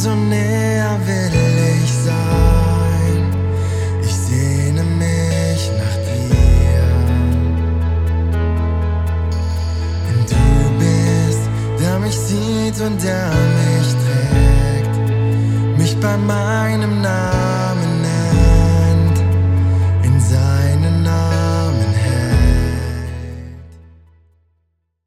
umso näher will ich sein. Ich sehne mich nach dir. Und du bist, der mich sieht und der mich trägt, mich bei meinem Namen